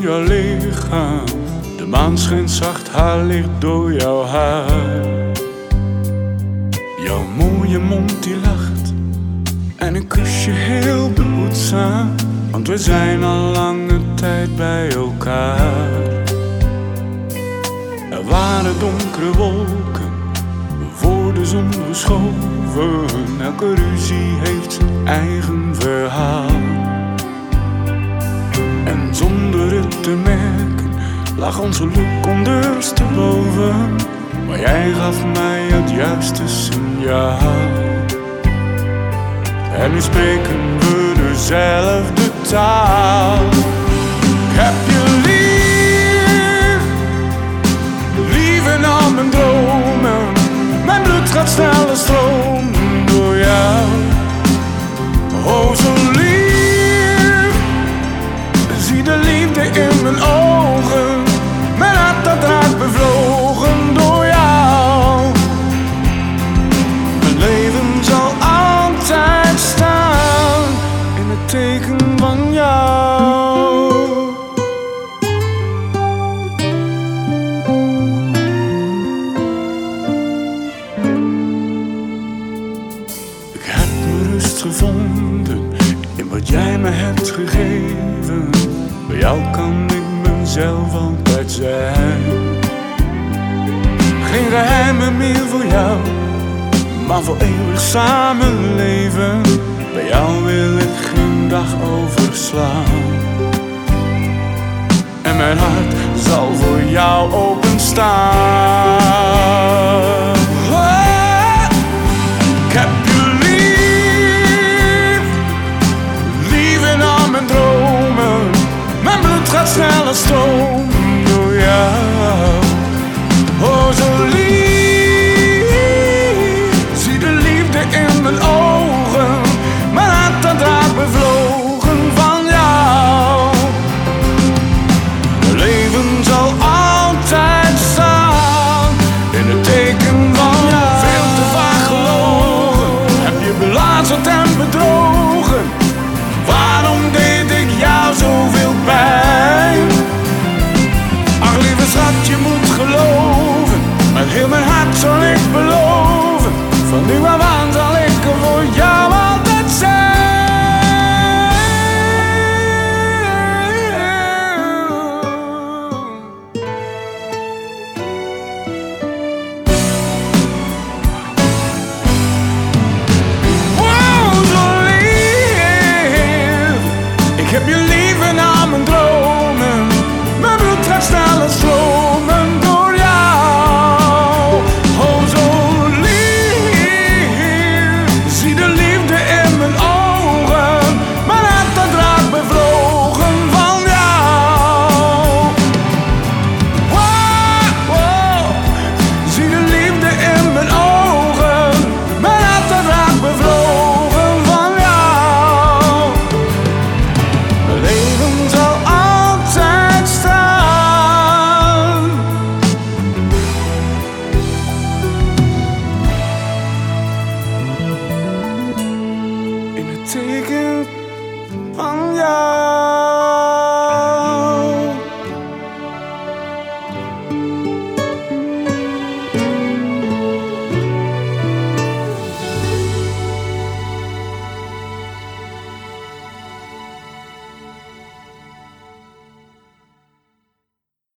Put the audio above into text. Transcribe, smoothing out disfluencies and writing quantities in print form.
jouw lichaam. De maan schijnt zacht haar licht door jouw haar. Jouw mooie mond die lacht en ik kus je heel behoedzaam, want we zijn al lange tijd bij elkaar. Er waren donkere wolken, voor de zon geschoven. Elke ruzie heeft zijn eigen verhaal. En zonder het te merken lag ons geluk ondersteboven, maar jij gaf mij het juiste signaal. En nu spreken we dezelfde taal. Ik heb je lief, lief in al mijn dromen. Mijn bloed gaat sneller stromen door jou. Oh, zo lief, zie de liefde in mijn ogen. Mijn hart dat raakt bevlogen door jou. Mijn leven zal altijd staan in het teken van jou. Ik heb mijn rust gevonden in wat jij me hebt gegeven. Bij jou kan ik mezelf altijd zijn. Geen geheimen meer voor jou, maar voor eeuwig samen leven. Bij jou wil ik geen dag overslaan. En mijn hart zal voor jou openstaan.